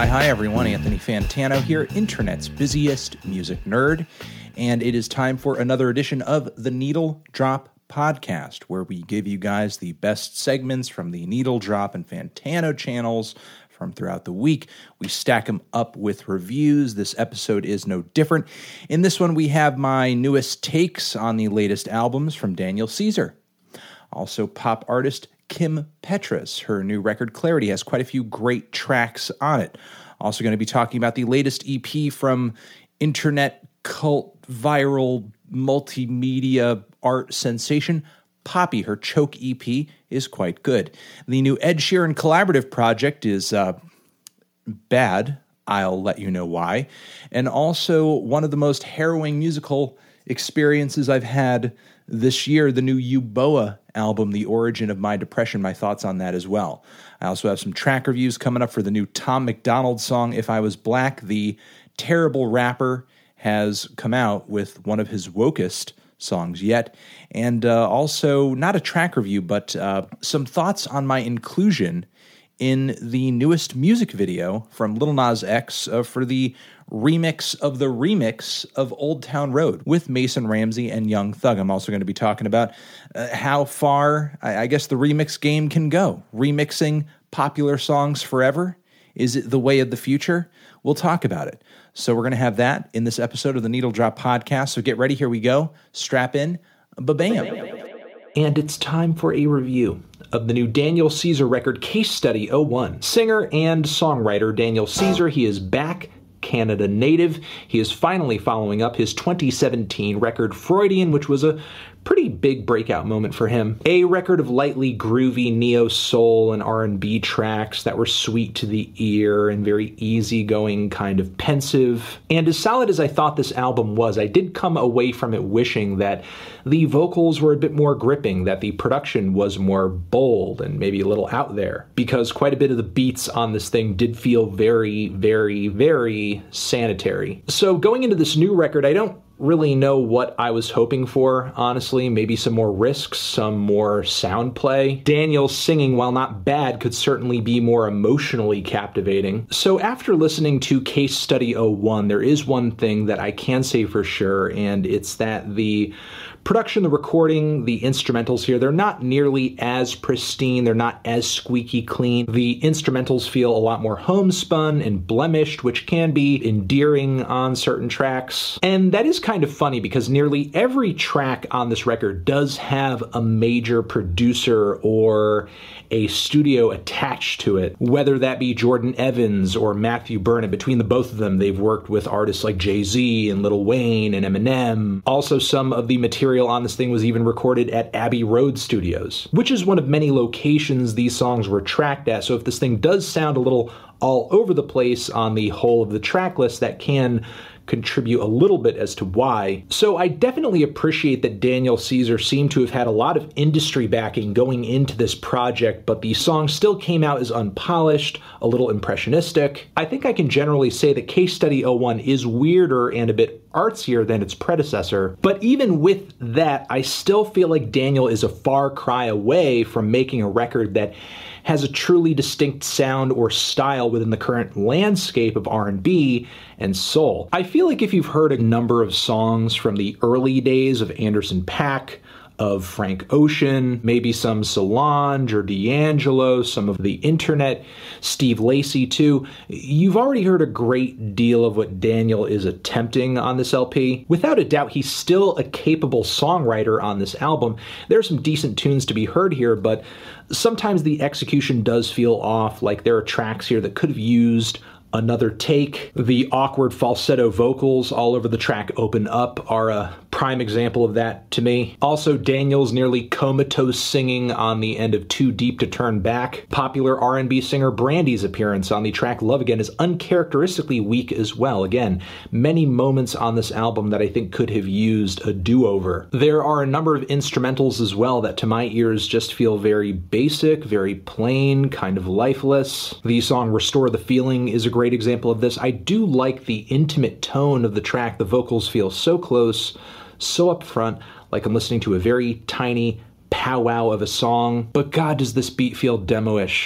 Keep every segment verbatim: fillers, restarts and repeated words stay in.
hi everyone, Anthony Fantano here, internet's busiest music nerd, and it is time for another edition of the Needle Drop Podcast, where we give you guys the best segments from the Needle Drop and Fantano channels from throughout the week. We stack them up with reviews. This episode is no different. In this one, we have my newest takes on the latest albums from Daniel Caesar. Also, pop artist Kim Petras. Her new record, Clarity, has quite a few great tracks on it. Also going to be talking about the latest E P from internet cult viral multimedia art sensation Poppy. Her Choke E P is quite good. The new Ed Sheeran collaborative project is uh, bad. I'll let you know why. And also one of the most harrowing musical experiences I've had this year, the new Euboa album, The Origin of My Depression, my thoughts on that as well. I also have some track reviews coming up for the new Tom McDonald song, If I Was Black. The terrible rapper has come out with one of his wokest songs yet. And uh, also, not a track review, but uh, some thoughts on my inclusion in the newest music video from Lil Nas X uh, for the remix of the remix of Old Town Road with Mason Ramsey and Young Thug. I'm also going to be talking about uh, how far, I, I guess, the remix game can go. Remixing popular songs forever. Is it the way of the future? We'll talk about it. So we're going to have that in this episode of the Needle Drop Podcast. So get ready. Here we go. Strap in. Ba-bam. And it's time for a review of the new Daniel Caesar record, Case Study oh one. Singer and songwriter Daniel Caesar, he is back, Canada native. He is finally following up his twenty seventeen record, Freudian, which was a pretty big breakout moment for him. A record of lightly groovy neo-soul and R and B tracks that were sweet to the ear and very easygoing, kind of pensive. And as solid as I thought this album was, I did come away from it wishing that the vocals were a bit more gripping, that the production was more bold and maybe a little out there, because quite a bit of the beats on this thing did feel very, very, very sanitary. So going into this new record, I don't really know what I was hoping for, honestly. Maybe some more risks, some more sound play. Daniel's singing, while not bad, could certainly be more emotionally captivating. So after listening to Case Study oh one, there is one thing that I can say for sure, and it's that the production, the recording, the instrumentals here, they're not nearly as pristine, they're not as squeaky clean. The instrumentals feel a lot more homespun and blemished, which can be endearing on certain tracks. And that is kind of funny because nearly every track on this record does have a major producer or a studio attached to it, whether that be Jordan Evans or Matthew Burnett. Between the both of them, they've worked with artists like Jay-Z and Lil Wayne and Eminem. Also, some of the material on this thing was even recorded at Abbey Road Studios, which is one of many locations these songs were tracked at. So if this thing does sound a little all over the place on the whole of the track list, that can contribute a little bit as to why. So I definitely appreciate that Daniel Caesar seemed to have had a lot of industry backing going into this project, but the song still came out as unpolished, a little impressionistic. I think I can generally say that Case Study oh one is weirder and a bit artsier than its predecessor, but even with that, I still feel like Daniel is a far cry away from making a record that has a truly distinct sound or style within the current landscape of R and B and soul. I feel like if you've heard a number of songs from the early days of Anderson .Paak, of Frank Ocean, maybe some Solange or D'Angelo, some of the internet, Steve Lacy too, you've already heard a great deal of what Daniel is attempting on this L P. Without a doubt, he's still a capable songwriter on this album. There are some decent tunes to be heard here, but sometimes the execution does feel off, like there are tracks here that could have used another take. The awkward falsetto vocals all over the track Open Up are a prime example of that to me. Also, Daniel's nearly comatose singing on the end of Too Deep to Turn Back. Popular R and B singer Brandy's appearance on the track Love Again is uncharacteristically weak as well. Again, many moments on this album that I think could have used a do-over. There are a number of instrumentals as well that to my ears just feel very basic, very plain, kind of lifeless. The song Restore the Feeling is a great example of this. I do like the intimate tone of the track. The vocals feel so close, so up front, like I'm listening to a very tiny powwow of a song. But God, does this beat feel demo-ish.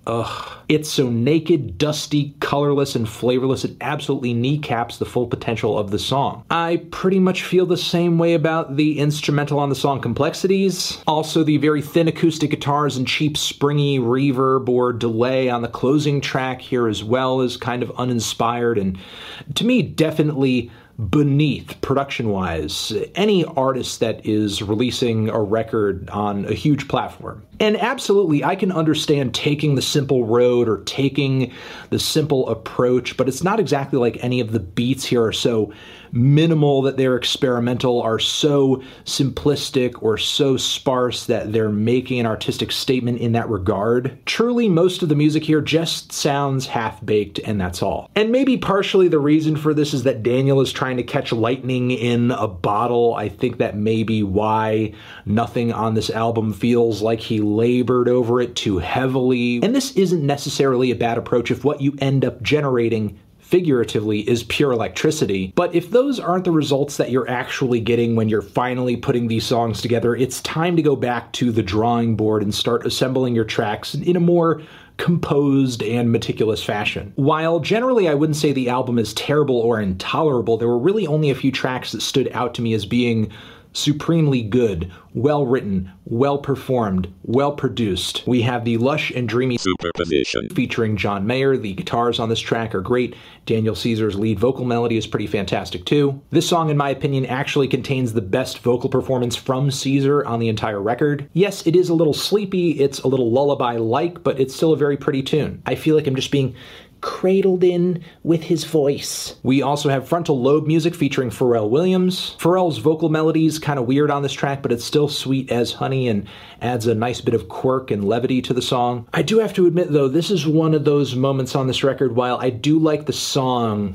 Ugh. It's so naked, dusty, colorless, and flavorless, it absolutely kneecaps the full potential of the song. I pretty much feel the same way about the instrumental on the song Complexities. Also, the very thin acoustic guitars and cheap springy reverb or delay on the closing track here as well is kind of uninspired, and to me, definitely beneath, production-wise, any artist that is releasing a record on a huge platform. And absolutely, I can understand taking the simple road or taking the simple approach, but it's not exactly like any of the beats here are so minimal that they're experimental, are so simplistic or so sparse that they're making an artistic statement in that regard. Truly, most of the music here just sounds half-baked, and that's all. And maybe partially the reason for this is that Daniel is trying to catch lightning in a bottle. I think that may be why nothing on this album feels like he labored over it too heavily. And this isn't necessarily a bad approach if what you end up generating figuratively is pure electricity. But if those aren't the results that you're actually getting when you're finally putting these songs together, it's time to go back to the drawing board and start assembling your tracks in a more composed and meticulous fashion. While generally I wouldn't say the album is terrible or intolerable, there were really only a few tracks that stood out to me as being supremely good, well-written, well-performed, well-produced. We have the lush and dreamy Superposition featuring John Mayer. The guitars on this track are great. Daniel Caesar's lead vocal melody is pretty fantastic too. This song, in my opinion, actually contains the best vocal performance from Caesar on the entire record. Yes, it is a little sleepy, it's a little lullaby-like, but it's still a very pretty tune. I feel like I'm just being cradled in with his voice. We also have frontal lobe music featuring Pharrell Williams. Pharrell's vocal melody is kind of weird on this track, but it's still sweet as honey and adds a nice bit of quirk and levity to the song. I do have to admit, though, this is one of those moments on this record, while I do like the song,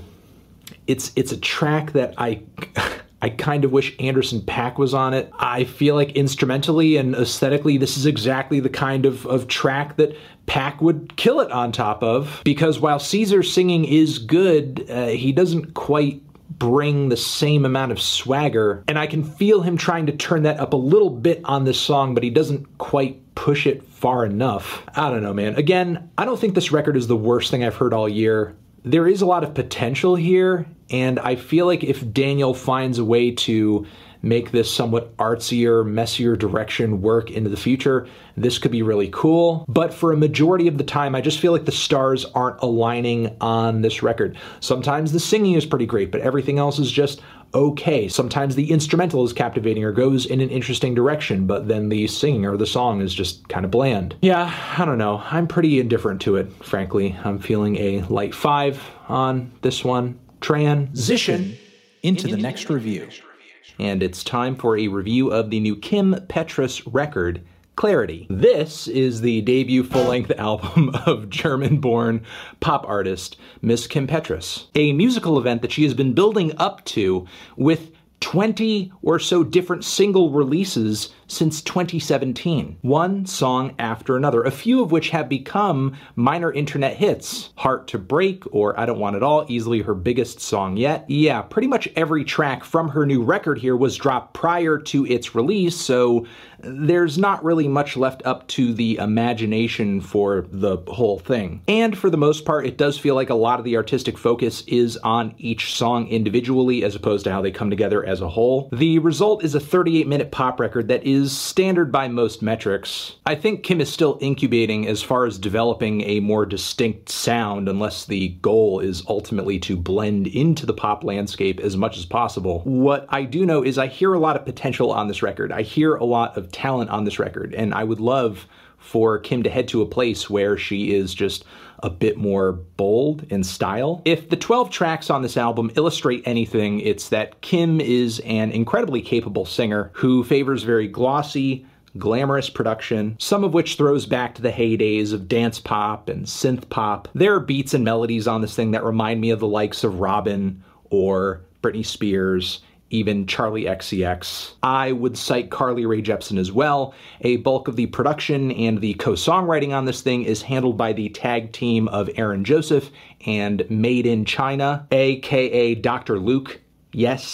it's it's a track that I... I kind of wish Anderson .Paak was on it. I feel like instrumentally and aesthetically, this is exactly the kind of, of track that Paak would kill it on top of. Because while Caesar's singing is good, uh, he doesn't quite bring the same amount of swagger. And I can feel him trying to turn that up a little bit on this song, but he doesn't quite push it far enough. I don't know, man. Again, I don't think this record is the worst thing I've heard all year. There is a lot of potential here, and I feel like if Daniel finds a way to make this somewhat artsier, messier direction work into the future, this could be really cool. But for a majority of the time, I just feel like the stars aren't aligning on this record. Sometimes the singing is pretty great, but everything else is just okay. Sometimes the instrumental is captivating or goes in an interesting direction, but then the singing or the song is just kind of bland. Yeah, I don't know. I'm pretty indifferent to it, frankly. I'm feeling a light five on this one. Transition into the next review. And it's time for a review of the new Kim Petras record, Clarity. This is the debut full-length album of German-born pop artist Miss Kim Petras, a musical event that she has been building up to with twenty or so different single releases since twenty seventeen. One song after another, a few of which have become minor internet hits. Heart to Break, or I Don't Want It All, easily her biggest song yet. Yeah, pretty much every track from her new record here was dropped prior to its release, so there's not really much left up to the imagination for the whole thing. And for the most part, it does feel like a lot of the artistic focus is on each song individually as opposed to how they come together as a whole. The result is a thirty-eight minute pop record that is standard by most metrics. I think Kim is still incubating as far as developing a more distinct sound, unless the goal is ultimately to blend into the pop landscape as much as possible. What I do know is I hear a lot of potential on this record. I hear a lot of talent on this record, and I would love for Kim to head to a place where she is just a bit more bold in style. If the twelve tracks on this album illustrate anything, it's that Kim is an incredibly capable singer who favors very glossy, glamorous production, some of which throws back to the heydays of dance pop and synth pop. There are beats and melodies on this thing that remind me of the likes of Robyn or Britney Spears, even Charli X C X. I would cite Carly Rae Jepsen as well. A bulk of the production and the co-songwriting on this thing is handled by the tag team of Aaron Joseph and Made in China, aka Doctor Luke. Yes,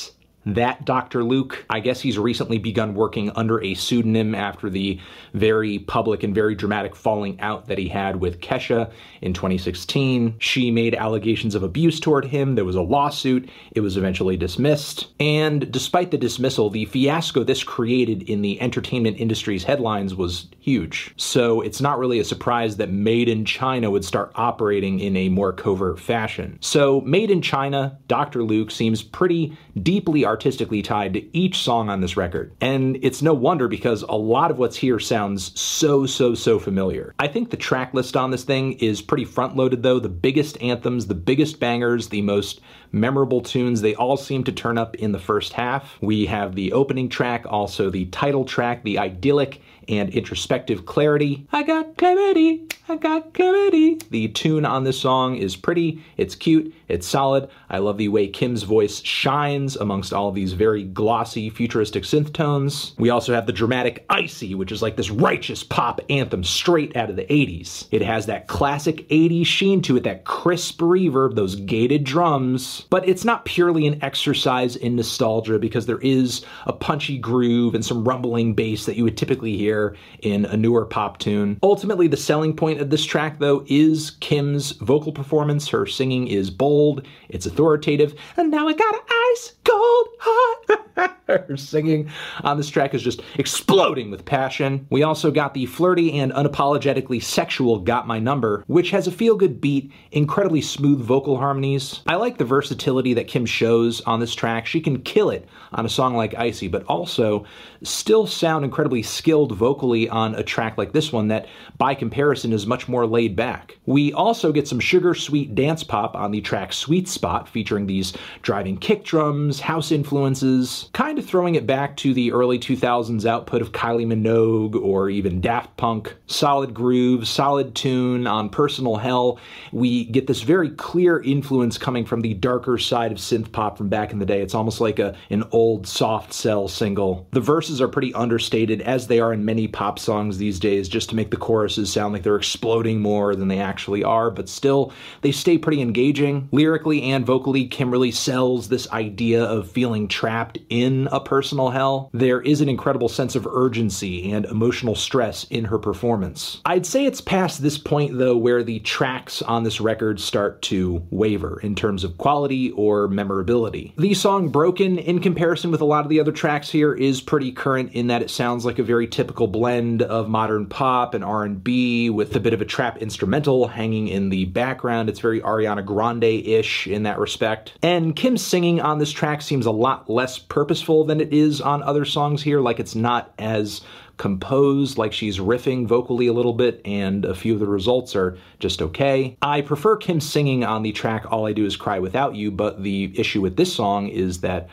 that Doctor Luke. I guess he's recently begun working under a pseudonym after the very public and very dramatic falling out that he had with Kesha in twenty sixteen. She made allegations of abuse toward him. There was a lawsuit. It was eventually dismissed. And despite the dismissal, the fiasco this created in the entertainment industry's headlines was huge. So it's not really a surprise that Made in China would start operating in a more covert fashion. So Made in China, Doctor Luke seems pretty deeply artistically tied to each song on this record. And it's no wonder because a lot of what's here sounds so, so, so familiar. I think the track list on this thing is pretty front-loaded though. The biggest anthems, the biggest bangers, the most memorable tunes, they all seem to turn up in the first half. We have the opening track, also the title track, the idyllic and introspective Clarity. I got clarity, I got clarity. The tune on this song is pretty, it's cute, it's solid. I love the way Kim's voice shines amongst all of these very glossy, futuristic synth tones. We also have the dramatic Icy, which is like this righteous pop anthem straight out of the eighties. It has that classic eighties sheen to it, that crisp reverb, those gated drums. But it's not purely an exercise in nostalgia because there is a punchy groove and some rumbling bass that you would typically hear in a newer pop tune. Ultimately, the selling point of this track, though, is Kim's vocal performance. Her singing is bold, it's authoritative, and now I got an ice cold heart. Her singing on this track is just exploding with passion. We also got the flirty and unapologetically sexual Got My Number, which has a feel-good beat, incredibly smooth vocal harmonies. I like the versatility that Kim shows on this track. She can kill it on a song like Icy, but also still sound incredibly skilled vocally on a track like this one that, by comparison, is much more laid back. We also get some sugar-sweet dance pop on the track Sweet Spot, featuring these driving kick drums, house influences, kind of throwing it back to the early two thousands output of Kylie Minogue or even Daft Punk. Solid groove, solid tune on Personal Hell. We get this very clear influence coming from the darker side of synth pop from back in the day. It's almost like a, an old Soft Cell single. The verses are pretty understated, as they are in many pop songs these days, just to make the choruses sound like they're exploding more than they actually are, but still, they stay pretty engaging. Lyrically and vocally, Kim really sells this idea of feeling trapped in a personal hell. There is an incredible sense of urgency and emotional stress in her performance. I'd say it's past this point, though, where the tracks on this record start to waver in terms of quality or memorability. The song Broken, in comparison with a lot of the other tracks here, is pretty current in that it sounds like a very typical blend of modern pop and R and B with a bit of a trap instrumental hanging in the background. It's very Ariana Grande-ish in that respect. And Kim's singing on this track seems a lot less purposeful than it is on other songs here, like it's not as composed, like she's riffing vocally a little bit, and a few of the results are just okay. I prefer Kim singing on the track All I Do Is Cry Without You, but the issue with this song is that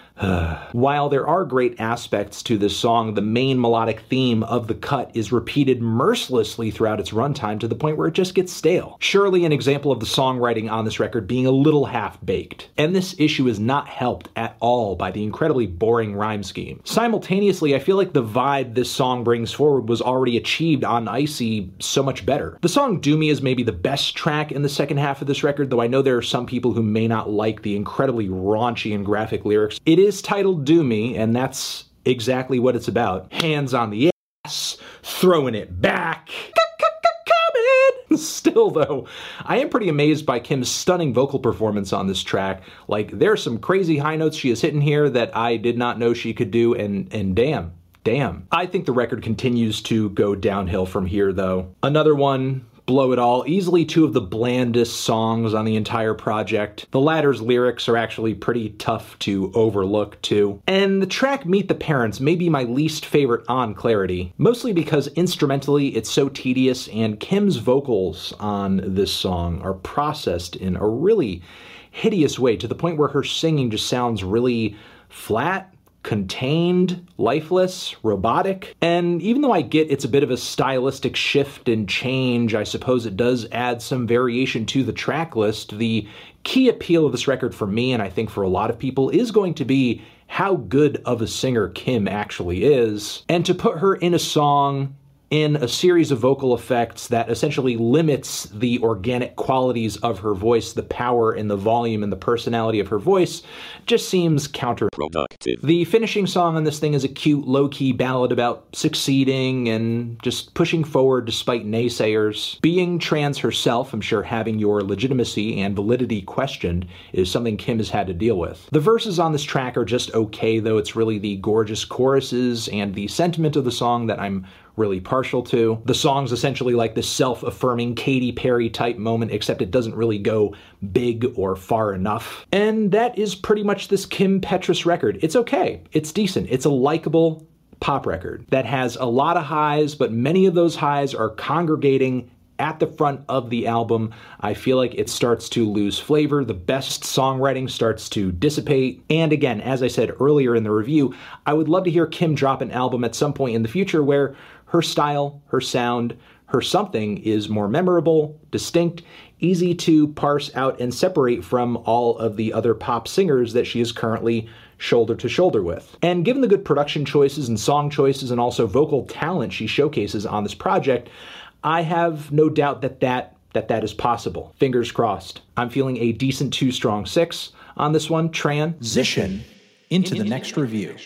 while there are great aspects to this song, the main melodic theme of the cut is repeated mercilessly throughout its runtime to the point where it just gets stale. Surely an example of the songwriting on this record being a little half-baked. And this issue is not helped at all by the incredibly boring rhyme scheme. Simultaneously, I feel like the vibe this song brings forward was already achieved on Icy so much better. The song Do Me is maybe the best track in the second half of this record, though I know there are some people who may not like the incredibly raunchy and graphic lyrics. It is titled Do Me, and that's exactly what it's about. Hands on the ass, throwing it back. Still, though, I am pretty amazed by Kim's stunning vocal performance on this track. Like, there's some crazy high notes she is hitting here that I did not know she could do, and, and damn, damn. I think the record continues to go downhill from here, though. Another one, Blow It All, easily two of the blandest songs on the entire project. The latter's lyrics are actually pretty tough to overlook, too. And the track Meet the Parents may be my least favorite on Clarity, mostly because instrumentally it's so tedious, and Kim's vocals on this song are processed in a really hideous way, to the point where her singing just sounds really flat, contained, lifeless, robotic. And even though I get it's a bit of a stylistic shift and change, I suppose it does add some variation to the track list. The key appeal of this record for me, and I think for a lot of people, is going to be how good of a singer Kim actually is. And to put her in a song in a series of vocal effects that essentially limits the organic qualities of her voice, the power and the volume and the personality of her voice, just seems counterproductive. The finishing song on this thing is a cute, low-key ballad about succeeding and just pushing forward despite naysayers. Being trans herself, I'm sure having your legitimacy and validity questioned is something Kim has had to deal with. The verses on this track are just okay, though. It's really the gorgeous choruses and the sentiment of the song that I'm really partial to. The song's essentially like this self-affirming Katy Perry type moment, except it doesn't really go big or far enough. And that is pretty much this Kim Petras record. It's okay. It's decent. It's a likable pop record that has a lot of highs, but many of those highs are congregating at the front of the album. I feel like it starts to lose flavor. The best songwriting starts to dissipate. And again, as I said earlier in the review, I would love to hear Kim drop an album at some point in the future where her style, her sound, her something is more memorable, distinct, easy to parse out and separate from all of the other pop singers that she is currently shoulder to shoulder with. And given the good production choices and song choices and also vocal talent she showcases on this project, I have no doubt that that, that that is possible. Fingers crossed. I'm feeling a decent two strong six on this one. Transition into the next review.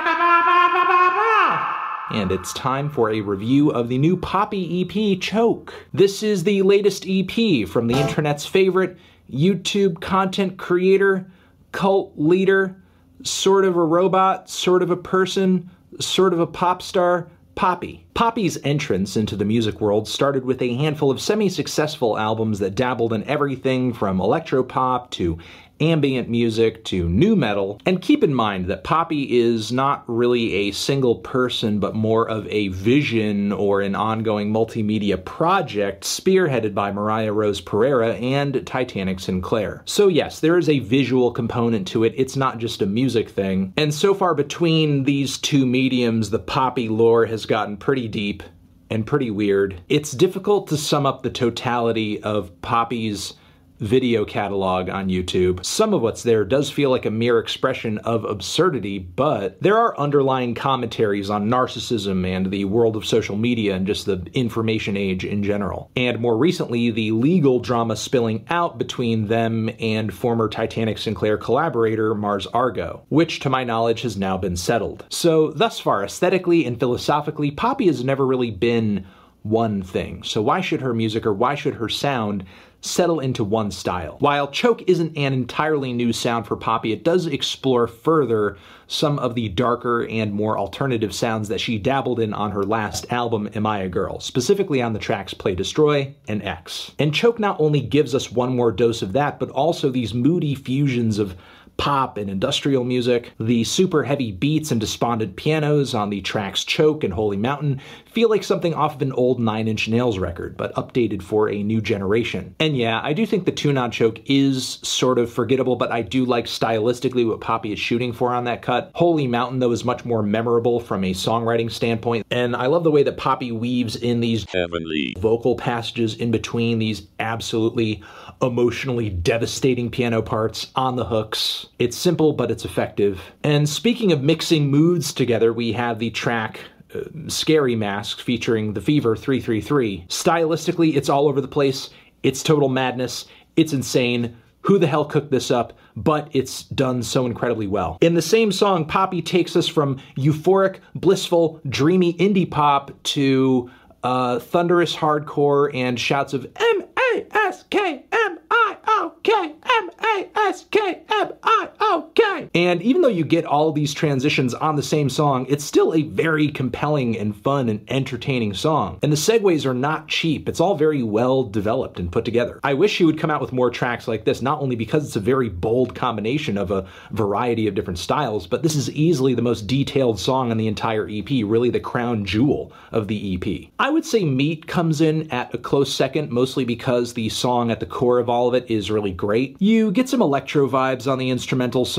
And it's time for a review of the new Poppy E P, Choke. This is the latest E P from the internet's favorite YouTube content creator, cult leader, sort of a robot, sort of a person, sort of a pop star, Poppy. Poppy's entrance into the music world started with a handful of semi-successful albums that dabbled in everything from electropop to ambient music to nu metal. And keep in mind that Poppy is not really a single person, but more of a vision or an ongoing multimedia project spearheaded by Mariah Rose Pereira and Titanic Sinclair. So yes, there is a visual component to it. It's not just a music thing. And so far between these two mediums, the Poppy lore has gotten pretty deep and pretty weird. It's difficult to sum up the totality of Poppy's video catalog on YouTube. Some of what's there does feel like a mere expression of absurdity, but there are underlying commentaries on narcissism and the world of social media and just the information age in general. And more recently, the legal drama spilling out between them and former Titanic Sinclair collaborator Mars Argo, which to my knowledge has now been settled. So thus far, aesthetically and philosophically, Poppy has never really been one thing. So why should her music or why should her sound settle into one style? While Choke isn't an entirely new sound for Poppy, it does explore further some of the darker and more alternative sounds that she dabbled in on her last album, Am I a Girl, specifically on the tracks Play Destroy and X. And Choke not only gives us one more dose of that, but also these moody fusions of pop and industrial music. The super heavy beats and despondent pianos on the tracks Choke and Holy Mountain feel like something off of an old Nine Inch Nails record, but updated for a new generation. And yeah, I do think the tune on Choke is sort of forgettable, but I do like stylistically what Poppy is shooting for on that cut. Holy Mountain, though, is much more memorable from a songwriting standpoint, and I love the way that Poppy weaves in these heavenly vocal passages in between these absolutely emotionally devastating piano parts on the hooks. It's simple, but it's effective. And speaking of mixing moods together, we have the track uh, Scary Masks featuring The Fever three three three. Stylistically, it's all over the place. It's total madness. It's insane. Who the hell cooked this up? But it's done so incredibly well. In the same song, Poppy takes us from euphoric, blissful, dreamy indie pop to uh, thunderous hardcore and shouts of M A S K M I O K, M A S K M I O K. And even though you get all these transitions on the same song, it's still a very compelling and fun and entertaining song. And the segues are not cheap. It's all very well developed and put together. I wish she would come out with more tracks like this, not only because it's a very bold combination of a variety of different styles, but this is easily the most detailed song on the entire E P, really the crown jewel of the E P. I would say Meat comes in at a close second, mostly because the song at the core of all of it is really great. You get some electro vibes on the instrumental, some industrial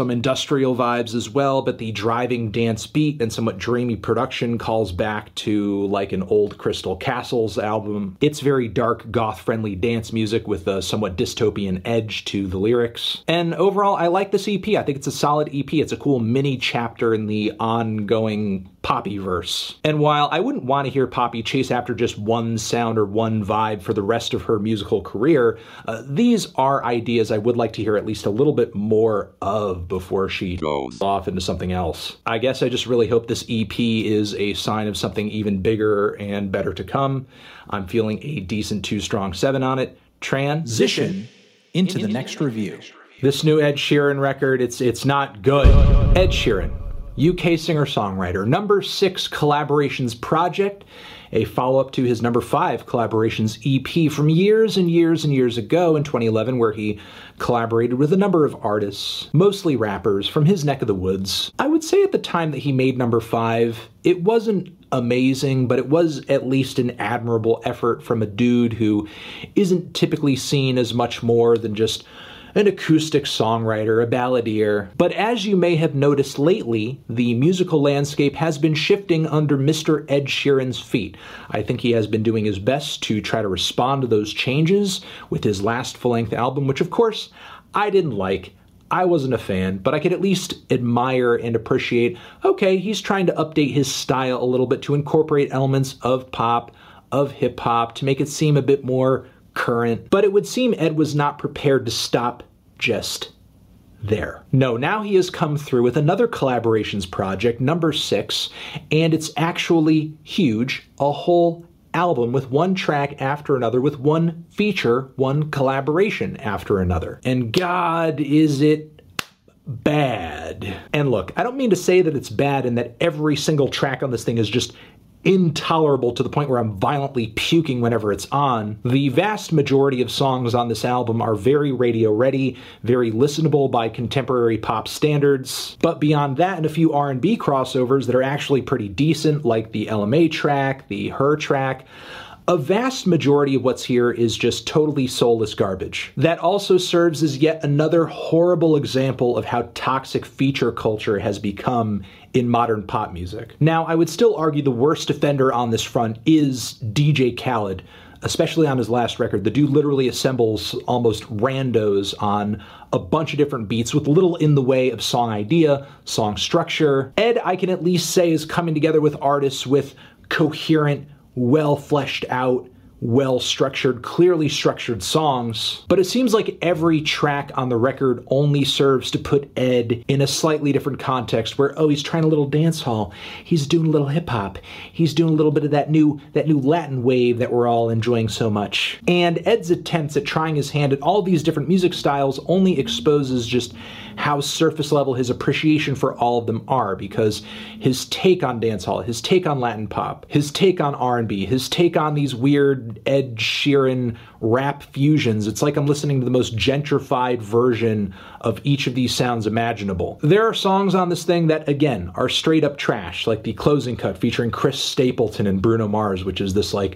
industrial vibes as well, but the driving dance beat and somewhat dreamy production calls back to like an old Crystal Castles album. It's very dark, goth-friendly dance music with a somewhat dystopian edge to the lyrics. And overall, I like this E P. I think it's a solid E P. It's a cool mini chapter in the ongoing Poppy verse. And while I wouldn't want to hear Poppy chase after just one sound or one vibe for the rest of her musical career, uh, these are ideas I would like to hear at least a little bit more of before she goes off into something else. I guess I just really hope this E P is a sign of something even bigger and better to come. I'm feeling a decent two strong seven on it. Transition into the next review. This new Ed Sheeran record, it's it's not good. Ed Sheeran, U K singer-songwriter, number six collaborations project, a follow-up to his number five collaborations E P from years and years and years ago in twenty eleven, where he collaborated with a number of artists, mostly rappers from his neck of the woods. I would say at the time that he made number five, it wasn't amazing, but it was at least an admirable effort from a dude who isn't typically seen as much more than just an acoustic songwriter, a balladeer. But as you may have noticed lately, the musical landscape has been shifting under Mister Ed Sheeran's feet. I think he has been doing his best to try to respond to those changes with his last full-length album, which of course I didn't like. I wasn't a fan, but I could at least admire and appreciate, okay, he's trying to update his style a little bit to incorporate elements of pop, of hip-hop, to make it seem a bit more current. But it would seem Ed was not prepared to stop just there. No, now he has come through with another collaborations project, number six, and it's actually huge, a whole album with one track after another, with one feature, one collaboration after another. And God, is it bad. And look, I don't mean to say that it's bad and that every single track on this thing is just intolerable to the point where I'm violently puking whenever it's on. The vast majority of songs on this album are very radio ready, very listenable by contemporary pop standards. But beyond that, and a few R and B crossovers that are actually pretty decent, like the Ella Mai track, the Her track, a vast majority of what's here is just totally soulless garbage. That also serves as yet another horrible example of how toxic feature culture has become in modern pop music. Now, I would still argue the worst offender on this front is D J Khaled, especially on his last record. The dude literally assembles almost randos on a bunch of different beats with little in the way of song idea, song structure. Ed, I can at least say, is coming together with artists with coherent, well fleshed out, well structured, clearly structured songs. But it seems like every track on the record only serves to put Ed in a slightly different context where, oh, he's trying a little dance hall, he's doing a little hip hop, he's doing a little bit of that new that new Latin wave that we're all enjoying so much. And Ed's attempts at trying his hand at all these different music styles only exposes just how surface level his appreciation for all of them are, because his take on dancehall, his take on Latin pop, his take on R and B, his take on these weird Ed Sheeran rap fusions, it's like I'm listening to the most gentrified version of each of these sounds imaginable. There are songs on this thing that, again, are straight up trash, like the Closing Cut featuring Chris Stapleton and Bruno Mars, which is this like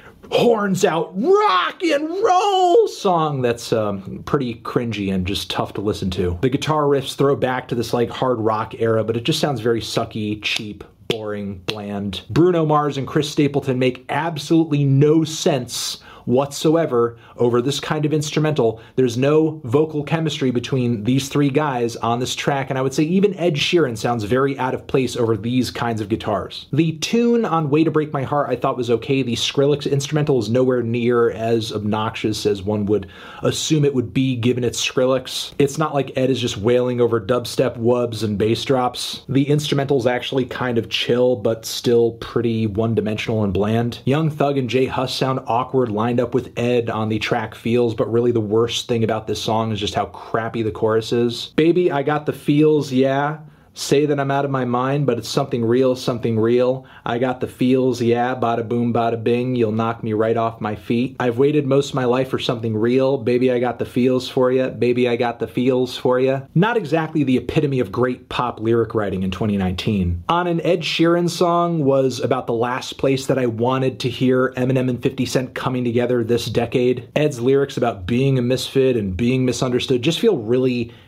horns out rock and roll song that's um, pretty cringy and just tough to listen to. The guitar riffs throw back to this like hard rock era, but it just sounds very sucky, cheap, boring, bland. Bruno Mars and Chris Stapleton make absolutely no sense whatsoever over this kind of instrumental. There's no vocal chemistry between these three guys on this track, and I would say even Ed Sheeran sounds very out of place over these kinds of guitars. The tune on Way to Break My Heart I thought was okay. The Skrillex instrumental is nowhere near as obnoxious as one would assume it would be given its Skrillex. It's not like Ed is just wailing over dubstep wubs and bass drops. The instrumental's actually kind of chill, but still pretty one-dimensional and bland. Young Thug and J Hus sound awkward lined up with Ed on the track Feels, but really the worst thing about this song is just how crappy the chorus is. Baby, I got the feels, yeah. Say that I'm out of my mind, but it's something real, something real. I got the feels, yeah, bada boom, bada bing, you'll knock me right off my feet. I've waited most of my life for something real. Baby, I got the feels for ya. Baby, I got the feels for ya. Not exactly the epitome of great pop lyric writing in twenty nineteen. On an Ed Sheeran song was about the last place that I wanted to hear Eminem and fifty Cent coming together this decade. Ed's lyrics about being a misfit and being misunderstood just feel really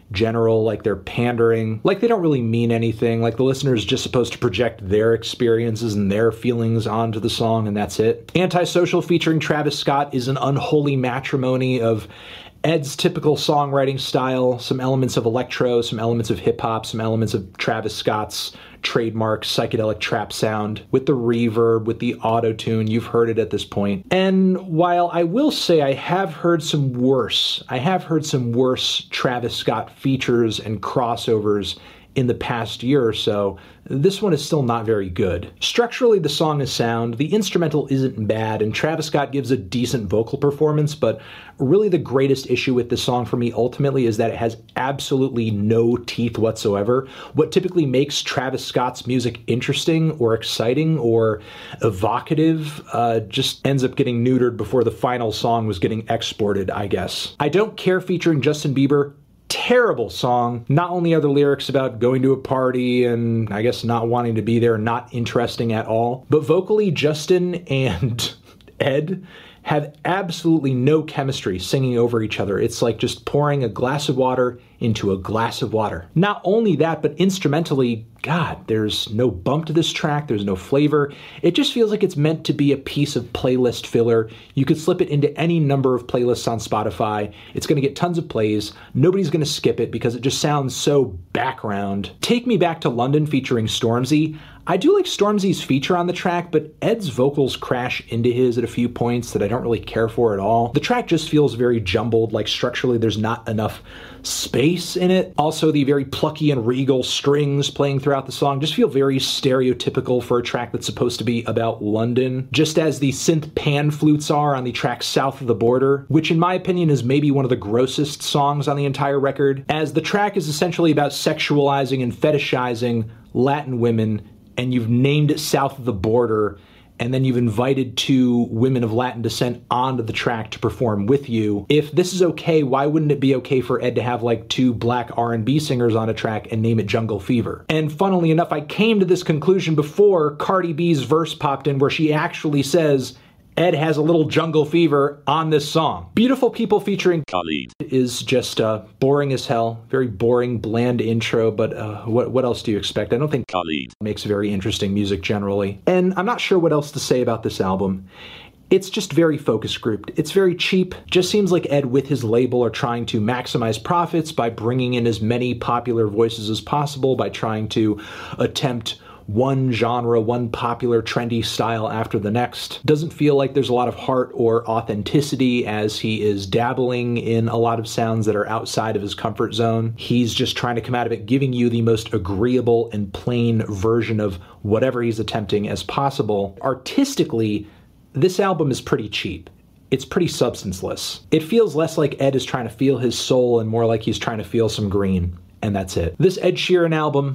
general, like they're pandering, like they don't really mean anything, like the listener is just supposed to project their experiences and their feelings onto the song, and that's it. Antisocial featuring Travis Scott is an unholy matrimony of Ed's typical songwriting style, some elements of electro, some elements of hip-hop, some elements of Travis Scott's trademark psychedelic trap sound, with the reverb, with the auto-tune. You've heard it at this point. And while I will say I have heard some worse, I have heard some worse Travis Scott features and crossovers in the past year or so, this one is still not very good. Structurally, the song is sound, the instrumental isn't bad, and Travis Scott gives a decent vocal performance, but really the greatest issue with this song for me ultimately is that it has absolutely no teeth whatsoever. What typically makes Travis Scott's music interesting or exciting or evocative uh, just ends up getting neutered before the final song was getting exported, I guess. I Don't Care featuring Justin Bieber, terrible song. Not only are the lyrics about going to a party and I guess not wanting to be there not interesting at all, but vocally Justin and Ed have absolutely no chemistry singing over each other. It's like just pouring a glass of water into a glass of water. Not only that, but instrumentally, God, there's no bump to this track, there's no flavor. It just feels like it's meant to be a piece of playlist filler. You could slip it into any number of playlists on Spotify. It's gonna get tons of plays. Nobody's gonna skip it because it just sounds so background. Take Me Back to London featuring Stormzy. I do like Stormzy's feature on the track, but Ed's vocals crash into his at a few points that I don't really care for at all. The track just feels very jumbled, like structurally there's not enough space in it. Also, the very plucky and regal strings playing throughout the song just feel very stereotypical for a track that's supposed to be about London, just as the synth pan flutes are on the track South of the Border, which in my opinion is maybe one of the grossest songs on the entire record, as the track is essentially about sexualizing and fetishizing Latin women, and you've named it South of the Border, and then you've invited two women of Latin descent onto the track to perform with you. If this is okay, why wouldn't it be okay for Ed to have like two black R and B singers on a track and name it Jungle Fever? And funnily enough, I came to this conclusion before Cardi B's verse popped in where she actually says, Ed has a little jungle fever on this song. Beautiful People featuring Khalid is just uh, boring as hell. Very boring, bland intro, but uh, what, what else do you expect? I don't think Khalid makes very interesting music generally. And I'm not sure what else to say about this album. It's just very focus grouped. It's very cheap. Just seems like Ed with his label are trying to maximize profits by bringing in as many popular voices as possible, by trying to attempt one genre, one popular trendy style after the next. Doesn't feel like there's a lot of heart or authenticity as he is dabbling in a lot of sounds that are outside of his comfort zone. He's just trying to come out of it giving you the most agreeable and plain version of whatever he's attempting as possible. Artistically, this album is pretty cheap. It's pretty substanceless. It feels less like Ed is trying to feel his soul and more like he's trying to feel some green, and that's it. This Ed Sheeran album,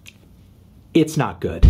it's not good.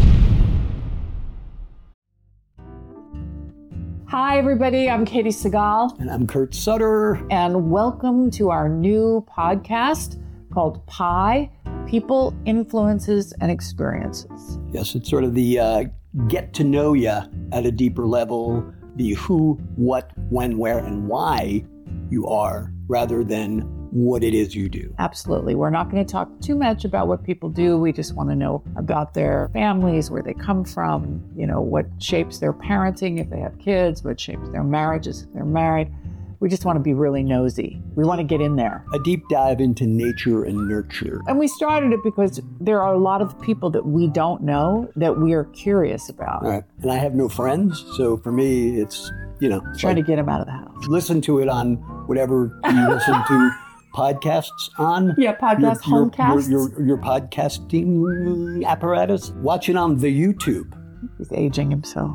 Hi, everybody. I'm Katie Segal. And I'm Kurt Sutter. And welcome to our new podcast called Pi, People, Influences, and Experiences. Yes, it's sort of the uh, get to know you at a deeper level, the who, what, when, where, and why you are, rather than what it is you do. Absolutely. We're not going to talk too much about what people do. We just want to know about their families, where they come from, you know, what shapes their parenting if they have kids, what shapes their marriages if they're married. We just want to be really nosy. We want to get in there. A deep dive into nature and nurture. And we started it because there are a lot of people that we don't know that we are curious about. All right. And I have no friends, so for me, it's, you know. Trying like, to get them out of the house. Listen to it on whatever you listen to podcasts on. Yeah, podcast, your, your, homecasts. Your, your, your podcasting apparatus. Watch it on the YouTube. He's aging himself.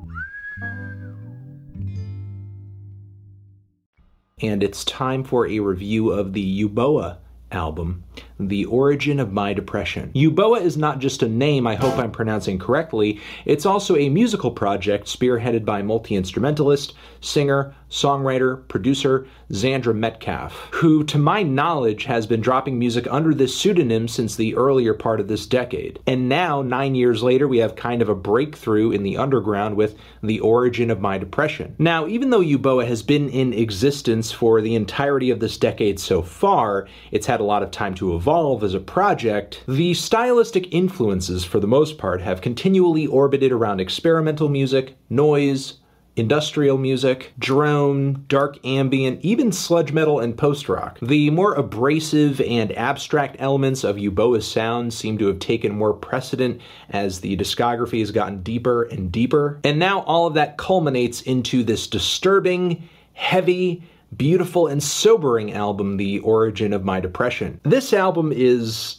And it's time for a review of the Euboea album, The Origin of My Depression. Euboea is not just a name I hope I'm pronouncing correctly, it's also a musical project spearheaded by multi-instrumentalist, singer, songwriter, producer Xandra Metcalf, who, to my knowledge, has been dropping music under this pseudonym since the earlier part of this decade. And now, nine years later, we have kind of a breakthrough in the underground with The Origin of My Depression. Now, even though Yuboa has been in existence for the entirety of this decade so far, it's had a lot of time to evolve as a project, the stylistic influences, for the most part, have continually orbited around experimental music, noise, industrial music, drone, dark ambient, even sludge metal and post-rock. The more abrasive and abstract elements of Yuboa's sound seem to have taken more precedent as the discography has gotten deeper and deeper. And now all of that culminates into this disturbing, heavy, beautiful, and sobering album, The Origin of My Depression. This album is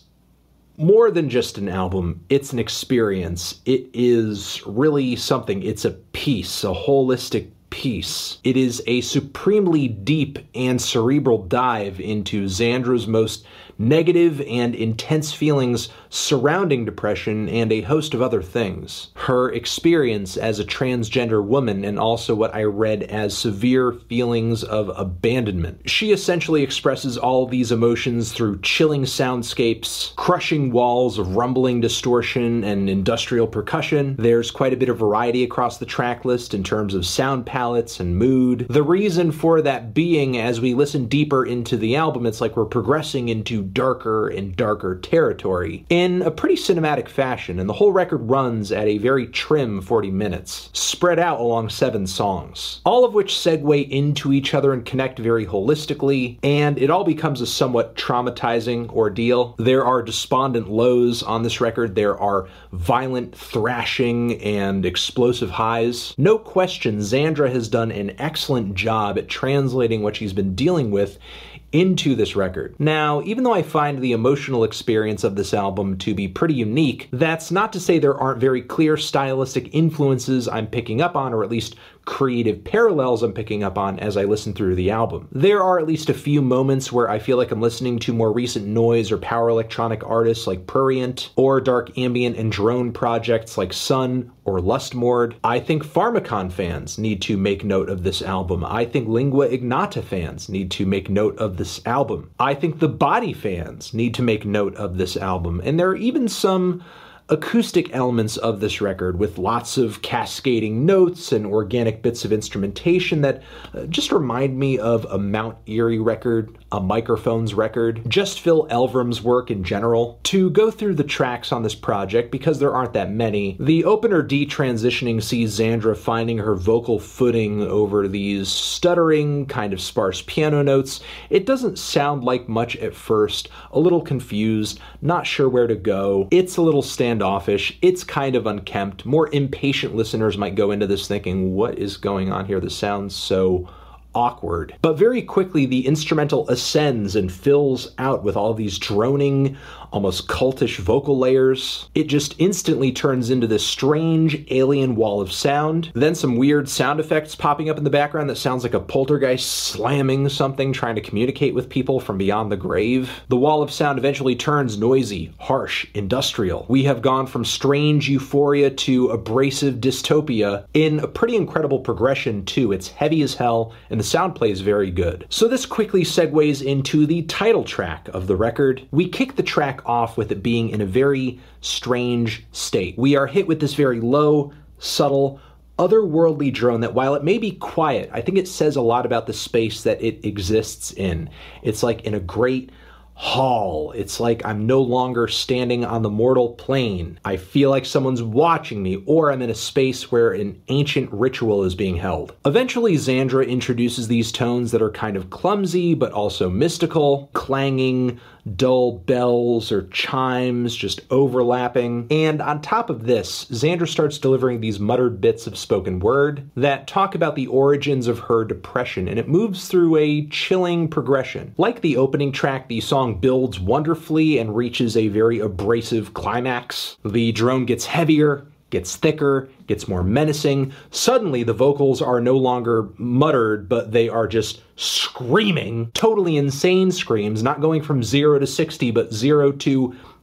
more than just an album, it's an experience. It is really something. It's a piece, a holistic piece. It is a supremely deep and cerebral dive into Xandra's most negative and intense feelings surrounding depression and a host of other things. Her experience as a transgender woman and also what I read as severe feelings of abandonment. She essentially expresses all of these emotions through chilling soundscapes, crushing walls of rumbling distortion and industrial percussion. There's quite a bit of variety across the track list in terms of sound palettes and mood. The reason for that being, as we listen deeper into the album, it's like we're progressing into darker and darker territory in a pretty cinematic fashion, and the whole record runs at a very trim forty minutes, spread out along seven songs, all of which segue into each other and connect very holistically, and it all becomes a somewhat traumatizing ordeal. There are despondent lows on this record, there are violent thrashing and explosive highs. No question, Xandra has done an excellent job at translating what she's been dealing with into this record. Now, even though I find the emotional experience of this album to be pretty unique, that's not to say there aren't very clear stylistic influences I'm picking up on, or at least creative parallels I'm picking up on as I listen through the album. There are at least a few moments where I feel like I'm listening to more recent noise or power electronic artists like Prurient, or dark ambient and drone projects like Sun or Lustmord. I think Pharmakon fans need to make note of this album. I think Lingua Ignota fans need to make note of this album. I think The Body fans need to make note of this album. And there are even some acoustic elements of this record with lots of cascading notes and organic bits of instrumentation that uh, just remind me of a Mount Eerie record, a Microphones record, just Phil Elverum's work in general. To go through the tracks on this project, because there aren't that many, the opener detransitioning sees Xandra finding her vocal footing over these stuttering, kind of sparse piano notes. It doesn't sound like much at first, a little confused, not sure where to go. It's a little stand offish, it's kind of unkempt. More impatient listeners might go into this thinking, what is going on here? This sounds so awkward. But very quickly, the instrumental ascends and fills out with all these droning, almost cultish vocal layers. It just instantly turns into this strange alien wall of sound. Then some weird sound effects popping up in the background that sounds like a poltergeist slamming something, trying to communicate with people from beyond the grave. The wall of sound eventually turns noisy, harsh, industrial. We have gone from strange euphoria to abrasive dystopia in a pretty incredible progression too. It's heavy as hell, and the sound plays very good. So this quickly segues into the title track of the record. We kick the track off with it being in a very strange state. We are hit with this very low, subtle, otherworldly drone that, while it may be quiet, I think it says a lot about the space that it exists in. It's like in a great hall. It's like I'm no longer standing on the mortal plane. I feel like someone's watching me, or I'm in a space where an ancient ritual is being held. Eventually, Xandra introduces these tones that are kind of clumsy, but also mystical, clanging, dull bells or chimes just overlapping. And on top of this, Xandra starts delivering these muttered bits of spoken word that talk about the origins of her depression, and it moves through a chilling progression. Like the opening track, the song builds wonderfully and reaches a very abrasive climax. The drone gets heavier, gets thicker, gets more menacing. Suddenly, the vocals are no longer muttered, but they are just screaming, totally insane screams, not going from zero to sixty, but zero to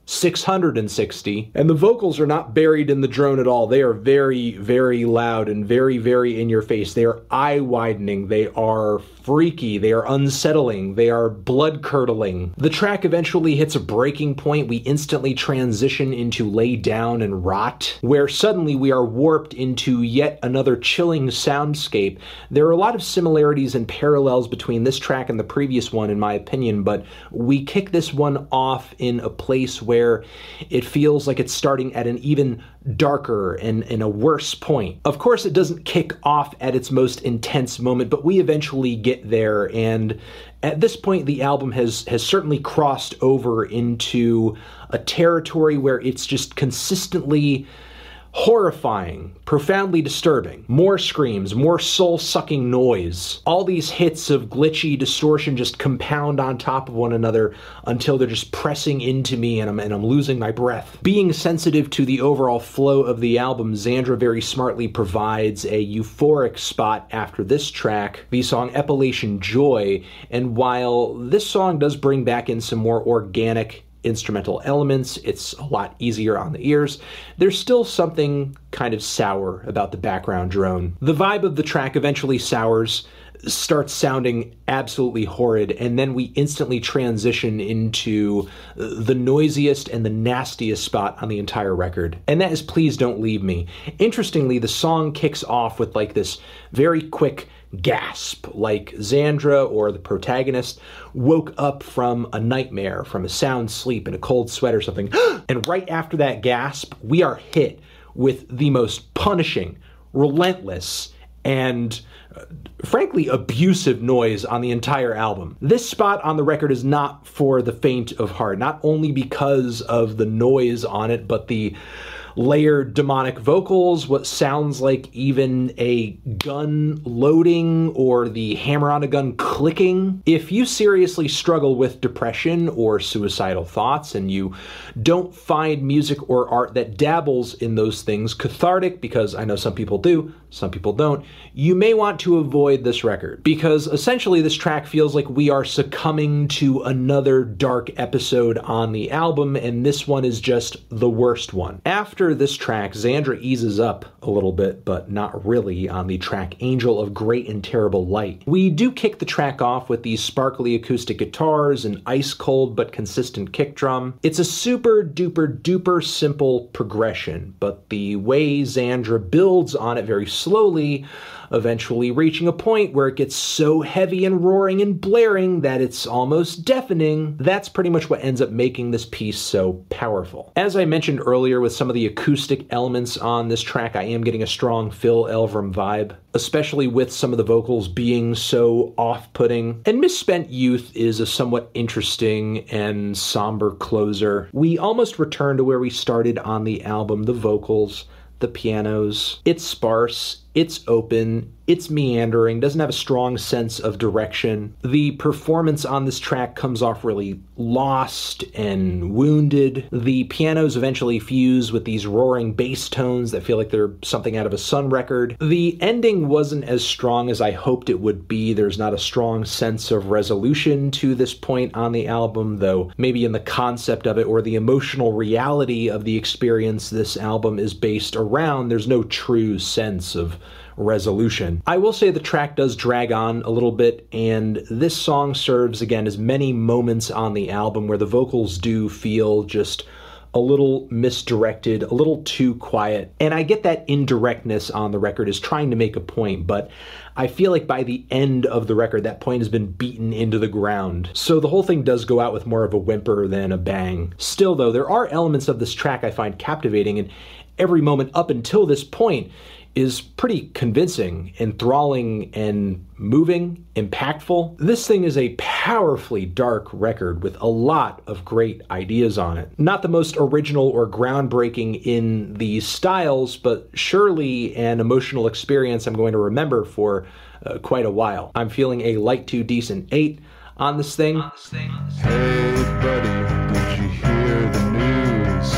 six hundred sixty, and the vocals are not buried in the drone at all. They are very, very loud and very, very in your face. They are eye-widening. They are freaky. They are unsettling. They are blood-curdling. The track eventually hits a breaking point. We instantly transition into Lay Down and Rot, where suddenly we are warped into yet another chilling soundscape. There are a lot of similarities and parallels between this track and the previous one, in my opinion, but we kick this one off in a place where where it feels like it's starting at an even darker and, and a worse point. Of course, it doesn't kick off at its most intense moment, but we eventually get there, and at this point, the album has, has certainly crossed over into a territory where it's just consistently horrifying, profoundly disturbing. More screams, more soul-sucking noise. All these hits of glitchy distortion just compound on top of one another until they're just pressing into me and I'm, and I'm losing my breath. Being sensitive to the overall flow of the album, Xandra very smartly provides a euphoric spot after this track, the song Epilation Joy, and while this song does bring back in some more organic instrumental elements, it's a lot easier on the ears, there's still something kind of sour about the background drone. The vibe of the track eventually sours, starts sounding absolutely horrid, and then we instantly transition into the noisiest and the nastiest spot on the entire record, and that is Please Don't Leave Me. Interestingly, the song kicks off with like this very quick gasp, like Xandra, or the protagonist, woke up from a nightmare, from a sound sleep in a cold sweat or something, and right after that gasp, we are hit with the most punishing, relentless, and uh, frankly abusive noise on the entire album. This spot on the record is not for the faint of heart, not only because of the noise on it, but the layered demonic vocals, what sounds like even a gun loading or the hammer on a gun clicking. If you seriously struggle with depression or suicidal thoughts and you don't find music or art that dabbles in those things cathartic, because I know some people do, some people don't, you may want to avoid this record, because essentially this track feels like we are succumbing to another dark episode on the album, and this one is just the worst one. After this track, Xandra eases up a little bit, but not really, on the track Angel of Great and Terrible Light. We do kick the track off with these sparkly acoustic guitars and ice cold but consistent kick drum. It's a super duper duper simple progression, but the way Xandra builds on it very slowly, eventually reaching a point where it gets so heavy and roaring and blaring that it's almost deafening. That's pretty much what ends up making this piece so powerful. As I mentioned earlier, with some of the acoustic elements on this track, I am getting a strong Phil Elverum vibe, especially with some of the vocals being so off-putting. And Misspent Youth is a somewhat interesting and somber closer. We almost return to where we started on the album, the vocals, the pianos. It's sparse, it's open, it's meandering, doesn't have a strong sense of direction. The performance on this track comes off really lost and wounded. The pianos eventually fuse with these roaring bass tones that feel like they're something out of a Sun record. The ending wasn't as strong as I hoped it would be. There's not a strong sense of resolution to this point on the album, though maybe in the concept of it or the emotional reality of the experience this album is based around, there's no true sense of resolution. I will say the track does drag on a little bit, and this song serves again as many moments on the album where the vocals do feel just a little misdirected, a little too quiet. And I get that indirectness on the record is trying to make a point, but I feel like by the end of the record, that point has been beaten into the ground. So the whole thing does go out with more of a whimper than a bang. Still though, there are elements of this track I find captivating, and every moment up until this point is pretty convincing, enthralling, and moving, impactful. This thing is a powerfully dark record with a lot of great ideas on it. Not the most original or groundbreaking in these styles, but surely an emotional experience I'm going to remember for uh, quite a while. I'm feeling a light to decent eight on this thing. On this thing, on this thing. Hey buddy, did you hear the news?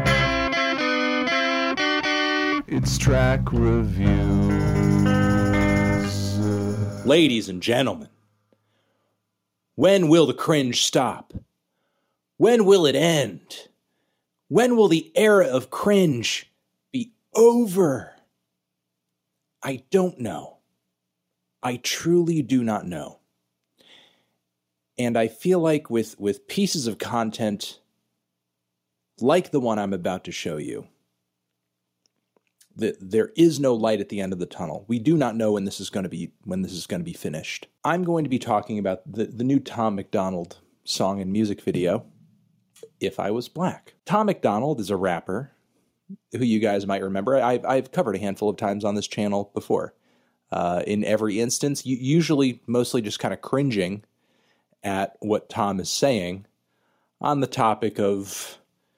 It's track reviews. Ladies and gentlemen, when will the cringe stop? When will it end? When will the era of cringe be over? I don't know. I truly do not know. And I feel like with, with pieces of content like the one I'm about to show you, that there is no light at the end of the tunnel. We do not know when this is going to be when this is going to be finished. I'm going to be talking about the, the new Tom MacDonald song and music video, If I Was Black. Tom MacDonald is a rapper who you guys might remember. I've, I've covered a handful of times on this channel before. Uh, in every instance, usually mostly just kind of cringing at what Tom is saying on the topic of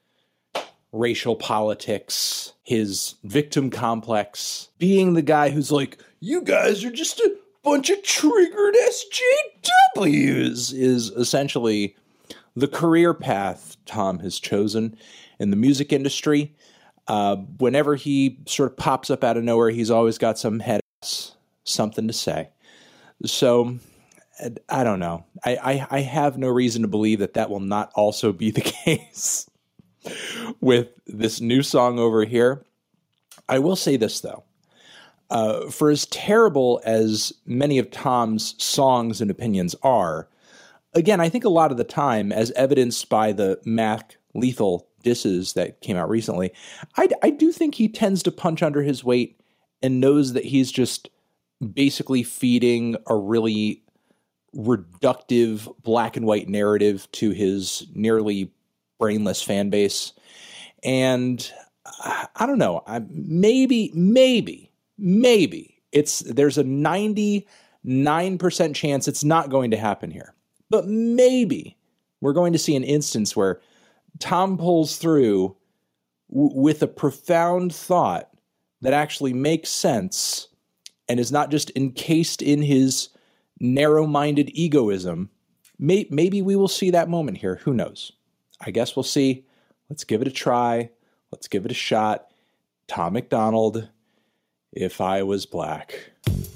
racial politics, his victim complex, being the guy who's like, you guys are just a bunch of triggered S J Ws, is essentially the career path Tom has chosen in the music industry. Uh, whenever he sort of pops up out of nowhere, he's always got some head ass something to say. So I don't know. I, I, I have no reason to believe that that will not also be the case with this new song over here. I will say this, though. Uh, for as terrible as many of Tom's songs and opinions are, again, I think a lot of the time, as evidenced by the Mac Lethal disses that came out recently, I, I do think he tends to punch under his weight and knows that he's just basically feeding a really reductive black and white narrative to his nearly brainless fan base. And I, I don't know, I, maybe, maybe, maybe it's, there's a ninety-nine percent chance it's not going to happen here, but maybe we're going to see an instance where Tom pulls through w- with a profound thought that actually makes sense and is not just encased in his narrow-minded egoism. May- maybe we will see that moment here. Who knows? I guess we'll see. Let's give it a try. Let's give it a shot. Tom MacDonald, If I Was Black.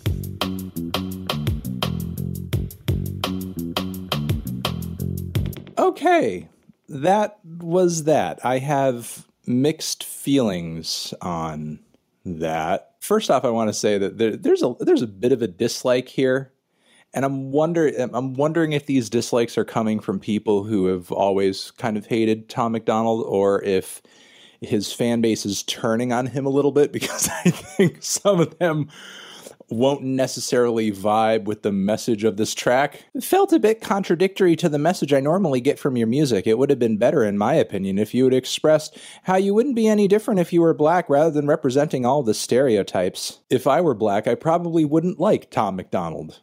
Okay, that was that. I have mixed feelings on that. First off, I want to say that there, there's a there's a bit of a dislike here. And I'm wonder I'm wondering if these dislikes are coming from people who have always kind of hated Tom MacDonald, or if his fan base is turning on him a little bit, because I think some of them won't necessarily vibe with the message of this track. It felt a bit contradictory to the message I normally get from your music. It would have been better, in my opinion, if you had expressed how you wouldn't be any different if you were black, rather than representing all the stereotypes. If I were black, I probably wouldn't like Tom MacDonald.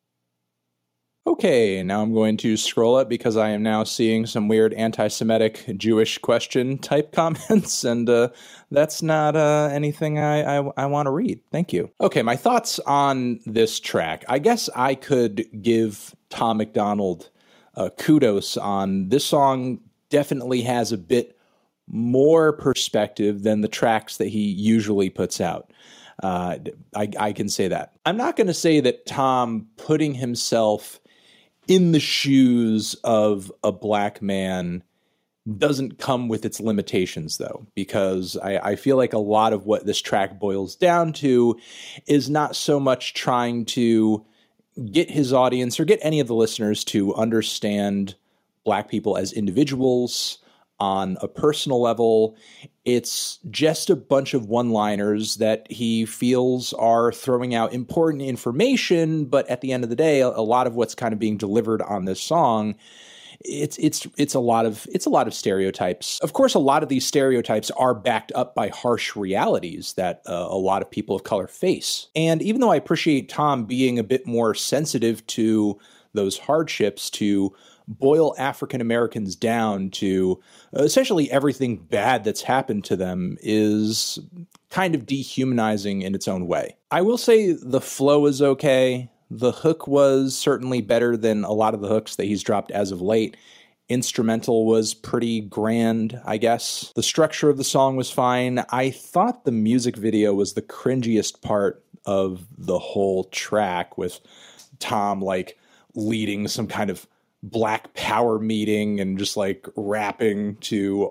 Okay, now I'm going to scroll up because I am now seeing some weird anti-Semitic Jewish question type comments, and uh, that's not uh, anything I, I, I want to read. Thank you. Okay, my thoughts on this track. I guess I could give Tom MacDonald uh, kudos on this song. Definitely has a bit more perspective than the tracks that he usually puts out. Uh, I, I can say that. I'm not going to say that Tom putting himself in the shoes of a black man doesn't come with its limitations, though, because I, I feel like a lot of what this track boils down to is not so much trying to get his audience or get any of the listeners to understand black people as individuals on a personal level. It's just a bunch of one-liners that he feels are throwing out important information, but at the end of the day, a, a lot of what's kind of being delivered on this song, it's it's it's a lot of it's a lot of stereotypes. Of course, a lot of these stereotypes are backed up by harsh realities that uh, a lot of people of color face. And even though I appreciate Tom being a bit more sensitive to those hardships, to boil African Americans down to essentially everything bad that's happened to them, is kind of dehumanizing in its own way. I will say the flow is okay. The hook was certainly better than a lot of the hooks that he's dropped as of late. Instrumental was pretty grand, I guess. The structure of the song was fine. I thought the music video was the cringiest part of the whole track, with Tom like leading some kind of Black Power meeting and just like rapping to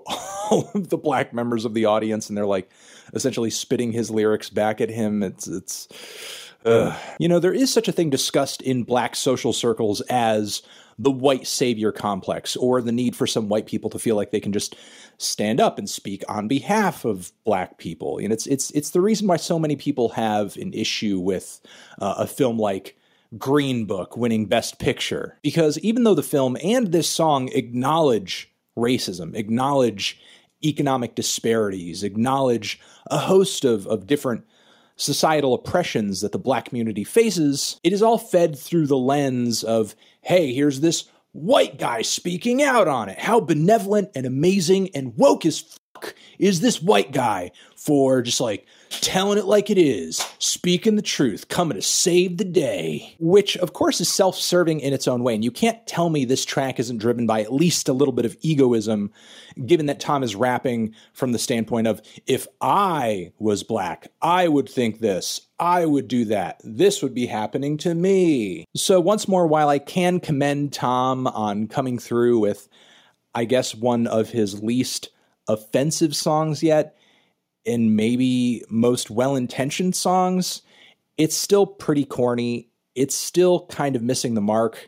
all of the black members of the audience, and they're like essentially spitting his lyrics back at him. It's, it's, uh. You know, there is such a thing discussed in black social circles as the white savior complex, or the need for some white people to feel like they can just stand up and speak on behalf of black people. And it's, it's, it's the reason why so many people have an issue with uh, a film like Green Book winning Best Picture, because even though the film and this song acknowledge racism, acknowledge economic disparities, acknowledge a host of, of different societal oppressions that the black community faces, it is all fed through the lens of, hey, here's this white guy speaking out on it. How benevolent and amazing and woke as fuck is this white guy for just like telling it like it is, speaking the truth, coming to save the day, which of course is self-serving in its own way. And you can't tell me this track isn't driven by at least a little bit of egoism, given that Tom is rapping from the standpoint of, if I was black, I would think this, I would do that, this would be happening to me. So once more, while I can commend Tom on coming through with, I guess, one of his least offensive songs yet, and maybe most well-intentioned songs, it's still pretty corny. It's still kind of missing the mark.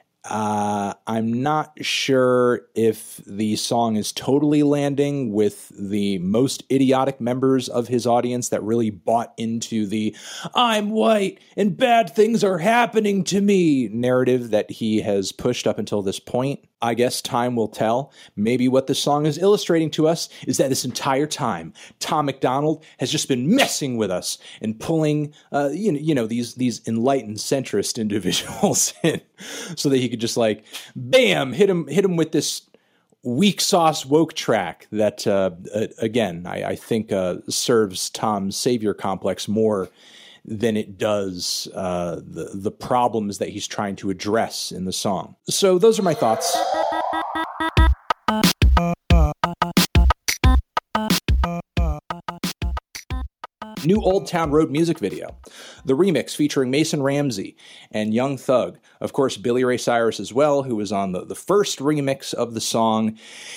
Uh, I'm not sure if the song is totally landing with the most idiotic members of his audience that really bought into the "I'm white and bad things are happening to me" narrative that he has pushed up until this point. I guess time will tell. Maybe what this song is illustrating to us is that this entire time, Tom MacDonald has just been messing with us and pulling, uh, you know, you know, these these enlightened centrist individuals in, so that he could just like, bam, hit him, hit him with this weak sauce woke track that, uh, again, I, I think uh, serves Tom's savior complex more than it does uh, the, the problems that he's trying to address in the song. So those are my thoughts. New Old Town Road music video. The remix featuring Mason Ramsey and Young Thug. Of course, Billy Ray Cyrus as well, who was on the, the first remix of the song.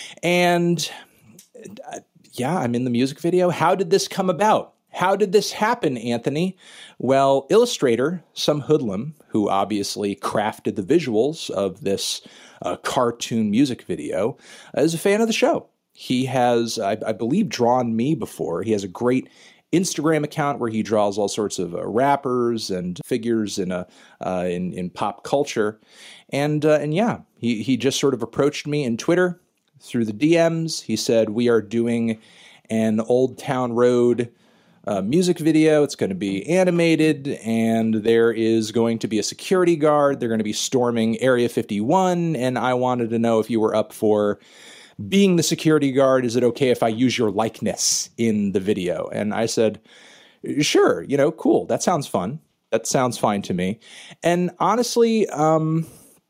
And uh, yeah, I'm in the music video. How did this come about? How did this happen, Anthony? Well, Illustrator, some hoodlum, who obviously crafted the visuals of this uh, cartoon music video, uh, is a fan of the show. He has, I, I believe, drawn me before. He has a great Instagram account where he draws all sorts of uh, rappers and figures in a uh, in in pop culture, and uh, and yeah, he he just sort of approached me in Twitter through the D Ms. He said, "We are doing an Old Town Road Uh, music video. It's going to be animated, and there is going to be a security guard. They're going to be storming Area fifty-one, and I wanted to know if you were up for being the security guard. Is it okay if I use your likeness in the video?" And I said, sure, you know, cool. That sounds fun. That sounds fine to me. And honestly, um...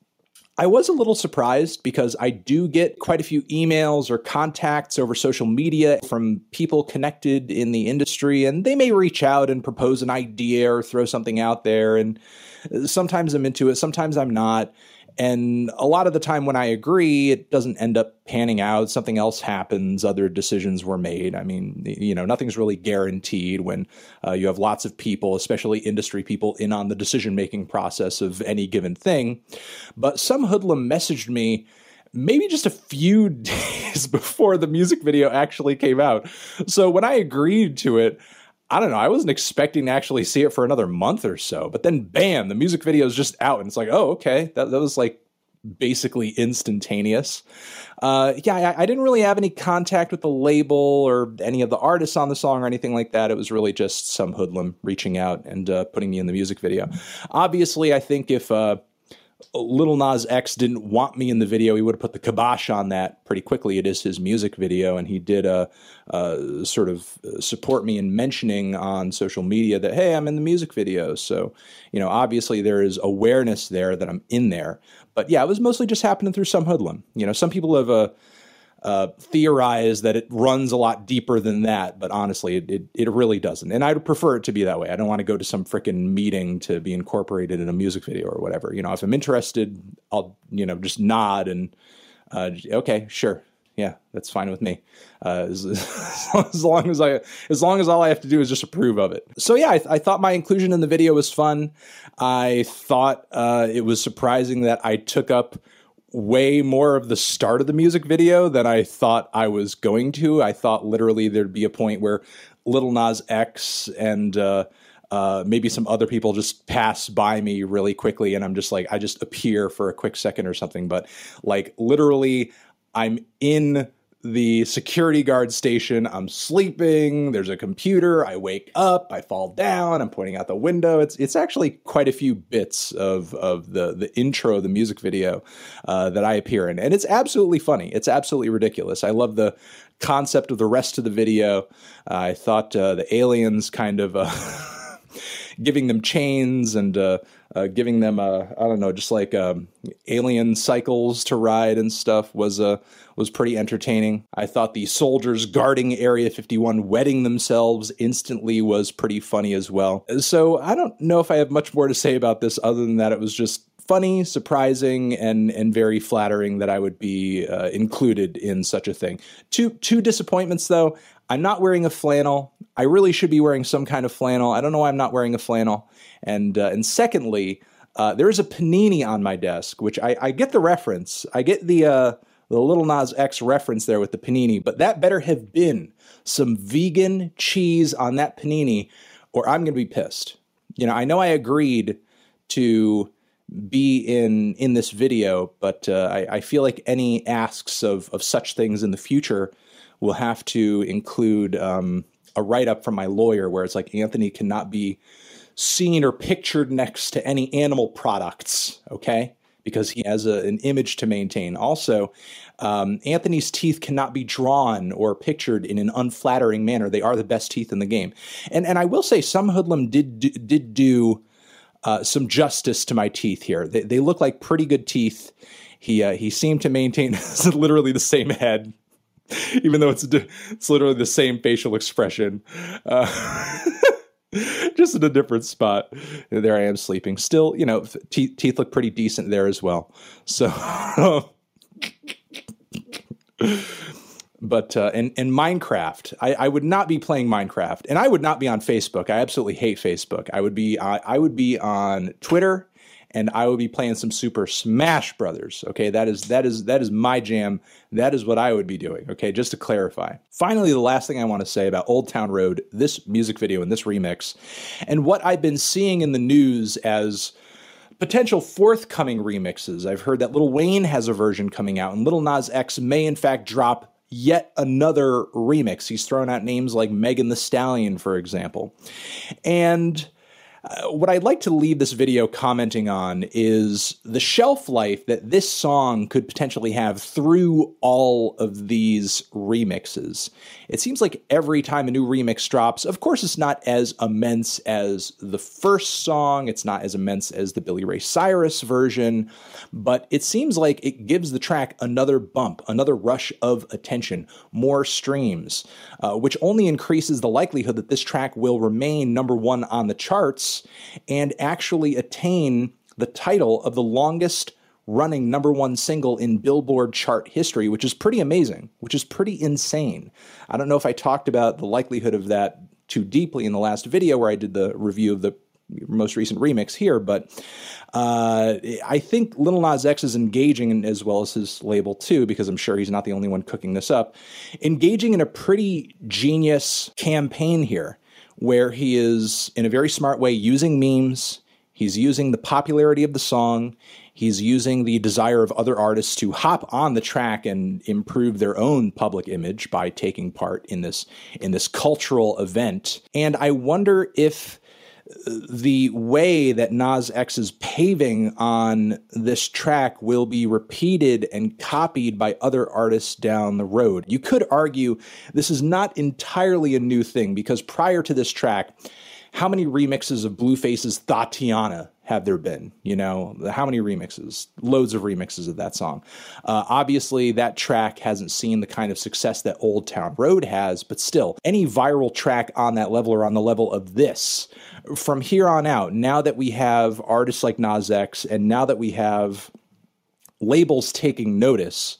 I was a little surprised because I do get quite a few emails or contacts over social media from people connected in the industry, and they may reach out and propose an idea or throw something out there. And sometimes I'm into it, sometimes I'm not. And a lot of the time when I agree, it doesn't end up panning out. Something else happens. Other decisions were made. I mean, you know, nothing's really guaranteed when uh, you have lots of people, especially industry people, in on the decision-making process of any given thing. But some hoodlum messaged me maybe just a few days before the music video actually came out. So when I agreed to it, I don't know, I wasn't expecting to actually see it for another month or so, but then bam, the music video is just out, and it's like, oh, okay, that, that was like basically instantaneous. Uh, yeah, I, I didn't really have any contact with the label or any of the artists on the song or anything like that. It was really just some hoodlum reaching out and uh, putting me in the music video. Obviously, I think if uh, Lil Nas X didn't want me in the video, he would have put the kibosh on that pretty quickly. It is his music video, and he did uh, uh, sort of support me in mentioning on social media that, hey, I'm in the music video. So, you know, obviously there is awareness there that I'm in there. But yeah, it was mostly just happening through some hoodlum. You know, some people have uh, uh, theorized that it runs a lot deeper than that, but honestly, it, it, it really doesn't. And I'd prefer it to be that way. I don't want to go to some frickin' meeting to be incorporated in a music video or whatever. You know, if I'm interested, I'll, you know, just nod and, uh, okay, sure. Yeah, that's fine with me. Uh, as, as long as I, as long as all I have to do is just approve of it. So yeah, I, I thought my inclusion in the video was fun. I thought uh, it was surprising that I took up way more of the start of the music video than I thought I was going to. I thought literally there'd be a point where Lil Nas X and uh, uh, maybe some other people just pass by me really quickly, and I'm just like, I just appear for a quick second or something. But like literally, I'm in the security guard station. I'm sleeping. There's a computer. I wake up. I fall down. I'm pointing out the window. It's it's actually quite a few bits of of the the intro of the music video uh, that I appear in, and it's absolutely funny. It's absolutely ridiculous. I love the concept of the rest of the video. Uh, I thought uh, the aliens kind of uh, giving them chains and uh, uh, giving them uh, I don't know, just like um, alien cycles to ride and stuff was a uh, was pretty entertaining. I thought the soldiers guarding Area fifty-one wetting themselves instantly was pretty funny as well. So I don't know if I have much more to say about this other than that it was just funny, surprising, and and very flattering that I would be uh, included in such a thing. Two two disappointments though. I'm not wearing a flannel. I really should be wearing some kind of flannel. I don't know why I'm not wearing a flannel. And uh, and secondly, uh, there is a panini on my desk, which I, I get the reference. I get the uh, the Lil Nas X reference there with the panini, but that better have been some vegan cheese on that panini, or I'm going to be pissed. You know, I know I agreed to be in in this video, but uh, I, I feel like any asks of of such things in the future will have to include um, a write-up from my lawyer where it's like Anthony cannot be seen or pictured next to any animal products, okay? Because he has a, an image to maintain. Also, um, Anthony's teeth cannot be drawn or pictured in an unflattering manner. They are the best teeth in the game. And and I will say some hoodlum did do, did do uh, some justice to my teeth here. They, they look like pretty good teeth. He uh, he seemed to maintain literally the same head, even though it's it's literally the same facial expression. Uh, just in a different spot. There I am sleeping. Still, you know, te- teeth look pretty decent there as well. So, but, uh, and, and Minecraft, I, I would not be playing Minecraft, and I would not be on Facebook. I absolutely hate Facebook. I would be, uh, I would be on Twitter, and I would be playing some Super Smash Brothers. Okay, that is that is that is my jam. That is what I would be doing. Okay, just to clarify. Finally, the last thing I want to say about Old Town Road, this music video and this remix, and what I've been seeing in the news as potential forthcoming remixes. I've heard that Lil Wayne has a version coming out, and Lil Nas X may in fact drop yet another remix. He's thrown out names like Megan Thee Stallion, for example, and Uh, what I'd like to leave this video commenting on is the shelf life that this song could potentially have through all of these remixes. It seems like every time a new remix drops, of course it's not as immense as the first song, it's not as immense as the Billy Ray Cyrus version, but it seems like it gives the track another bump, another rush of attention, more streams, uh, which only increases the likelihood that this track will remain number one on the charts and actually attain the title of the longest running number one single in Billboard chart history, which is pretty amazing, which is pretty insane. I don't know if I talked about the likelihood of that too deeply in the last video where I did the review of the most recent remix here, but uh, I think Lil Nas X is engaging, as well as his label too, because I'm sure he's not the only one cooking this up, engaging in a pretty genius campaign here, where he is, in a very smart way, using memes. He's using the popularity of the song. He's using the desire of other artists to hop on the track and improve their own public image by taking part in this, in this cultural event. And I wonder if the way that Nas X is paving on this track will be repeated and copied by other artists down the road. You could argue this is not entirely a new thing, because prior to this track, how many remixes of Blueface's Tatiana have there been? You know, how many remixes? Loads of remixes of that song. Uh, obviously, that track hasn't seen the kind of success that Old Town Road has, but still, any viral track on that level or on the level of this, from here on out, now that we have artists like Nas X, and now that we have labels taking notice,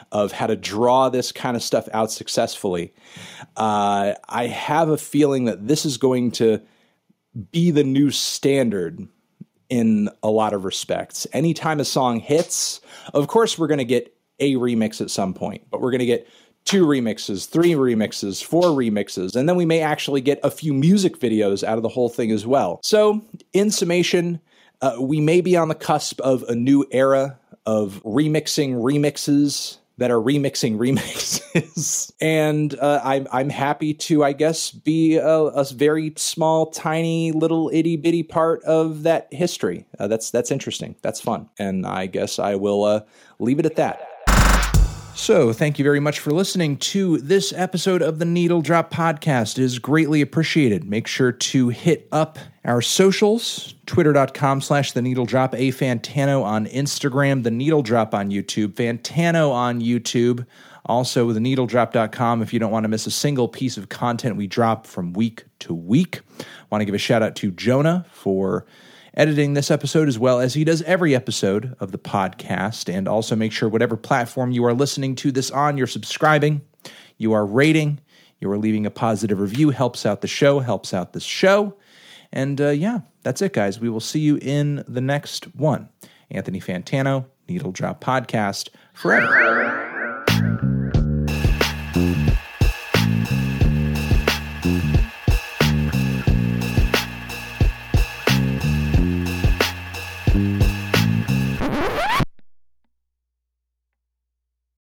of how to draw this kind of stuff out successfully. Uh, I have a feeling that this is going to be the new standard in a lot of respects. Anytime a song hits, of course, we're going to get a remix at some point, but we're going to get two remixes, three remixes, four remixes, and then we may actually get a few music videos out of the whole thing as well. So, in summation, uh, we may be on the cusp of a new era of remixing remixes that are remixing remixes. and uh, I'm, I'm happy to, I guess, be a, a very small, tiny, little itty-bitty part of that history. Uh, that's that's interesting. That's fun. And I guess I will uh, leave it at that. So, thank you very much for listening to this episode of the Needle Drop Podcast. It is greatly appreciated. Make sure to hit up our socials, twitter.com slash the Needle Drop, A Fantano on Instagram, the Needle Drop on YouTube, Fantano on YouTube, also the needle drop dot com if you don't want to miss a single piece of content we drop from week to week. I want to give a shout out to Jonah for editing this episode as well as he does every episode of the podcast. And also make sure whatever platform you are listening to this on, you're subscribing, you are rating, you are leaving a positive review, helps out the show, helps out this show. And uh, yeah, that's it, guys. We will see you in the next one. Anthony Fantano, Needle Drop Podcast, forever.